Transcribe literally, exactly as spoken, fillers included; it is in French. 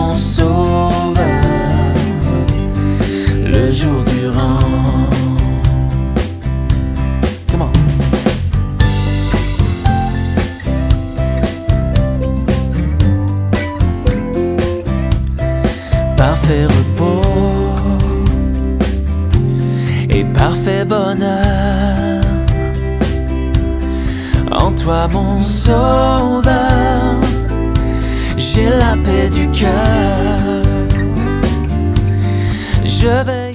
mon sauveur, le jour durant. Comment? Parfait repos et parfait bonheur, en toi mon sauveur, j'ai la paix du cœur. Je vais